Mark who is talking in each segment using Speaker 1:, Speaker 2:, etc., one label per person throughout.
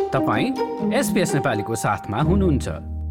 Speaker 1: तपाईं SBS नेपालीको साथमा हुनुहुन्छ।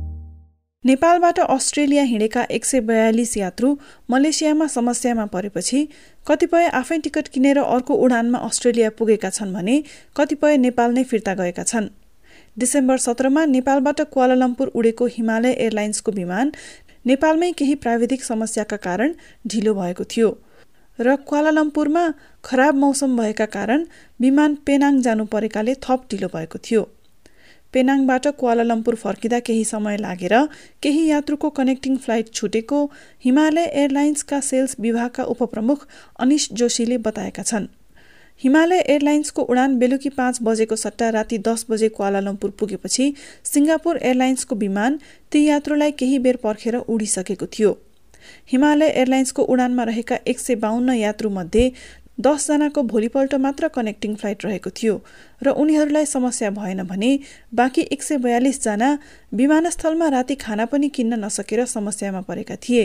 Speaker 2: नेपालबाट अस्ट्रेलिया हिँडेका 142 यात्रु मलेसियामा समस्यामा परेपछि कतिपय आफै टिकट किनेर अर्को उडानमा अस्ट्रेलिया पुगेका छन् भने कतिपय नेपाल नै फिर्ता गएका छन्। डिसेम्बर 17मा नेपालबाट क्वालालम्पुर उडेको हिमालय एयरलाइन्सको विमान नेपालमै केही प्राविधिक समस्याका कारण ढिलो भएको थियो र क्वालालम्पुरमा खराब मौसम भएका कारण विमान पेनाङ जानु परेकाले थप ढिलो भएको थियो। पेनाङबाट क्वालालम्पुर फर्किँदा केही समय लागेर केही यात्रुको कनेक्टिङ फ्लाइट छुटेको हिमालय एयरलाइन्सका सेल्स विभागका उपप्रमुख अनिश जोशीले बताएका छन्। हिमालय एयरलाइन्सको उडान बेलुकी 5 बजेको सट्टा राति 10 बजे क्वालालम्पुर पुगेपछि सिङ्गापुर एयरलाइन्सको विमान ती यात्रुलाई केही बेर पर्खेर उडिसकेको थियो। हिमालय एयरलाइन्सको उडानमा रहेका 152 यात्रुमध्ये 10 जनाको भोलिपल्ट मात्र कनेक्टिङ फ्लाइट रहेको थियो र उनीहरूलाई समस्या भएन भने बाँकी 142 जना विमानस्थलमा राति खाना पनि किन्न नसकेर समस्यामा परेका थिए।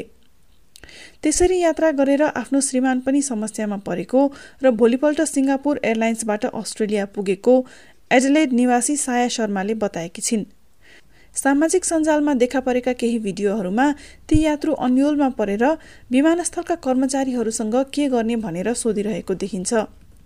Speaker 2: त्यसरी यात्रा गरेर आफ्नो श्रीमान पनि समस्यामा परेको र भोलिपल्ट सिङ्गापुर एयरलाइन्सबाट अस्ट्रेलिया पुगेको एडिलेड निवासी साया शर्माले बताएकी छिन्। सामाजिक सञ्जालमा देखा परेका केही भिडियोहरूमा ती यात्रु अन्योलमा परेर विमानस्थलका कर्मचारीहरूसँग के गर्ने भनेर सोधिरहेको देखिन्छ।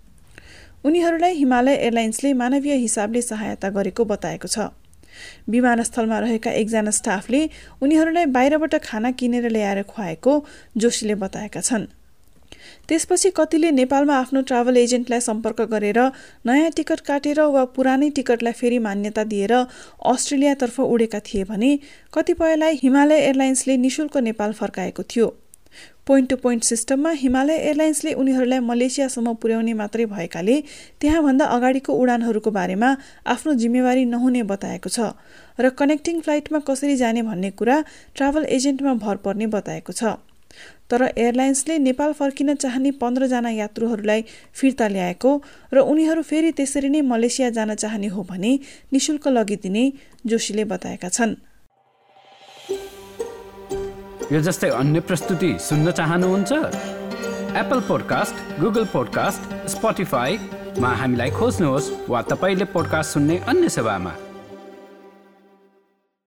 Speaker 2: उनीहरूलाई हिमालय एयरलाइन्सले मानवीय हिसाबले सहायता गरेको बताएको छ। विमानस्थलमा रहेका एकजना स्टाफले उनीहरूलाई बाहिरबाट खाना किनेर ल्याएर खुवाएको जोशीले बताएका छन्। त्यसपछि कतिले नेपालमा आफ्नो ट्राभल एजेन्टलाई सम्पर्क गरेर नयाँ टिकट काटेर वा पुरानै टिकटलाई फेरि मान्यता दिएर अस्ट्रेलियातर्फ उडेका थिए भने कतिपयलाई हिमालय एयरलाइन्सले निशुल्क नेपाल फर्काएको थियो। पोइन्ट टु पोइन्ट सिस्टममा हिमालय एयरलाइन्सले उनीहरूलाई मलेसियासम्म पुर्याउने मात्रै भएकाले त्यहाँभन्दा अगाडिको उडानहरूको बारेमा आफ्नो जिम्मेवारी नहुने बताएको छ र कनेक्टिङ फ्लाइटमा कसरी जाने भन्ने कुरा ट्राभल एजेन्टमा भर पर्ने बताएको छ। तर एयरलाइन्सले नेपाल फर्किन चाहने 15 जना यात्रुहरूलाई फिर्ता ल्याएको र उनीहरू फेरि त्यसरी नै मलेसिया जान चाहने हो भने निशुल्क लगिदिने जोशीले बताएका छन्।
Speaker 1: यो जस्तै अन्य प्रस्तुति सुन्न चाहनुहुन्छ? एप्पल पोडकास्ट, गुगल पोडकास्ट, स्पोटिफाईमा हामीलाई खोज्नुहोस् वा तपाईले पोडकास्ट सुन्ने अन्य सेवामा।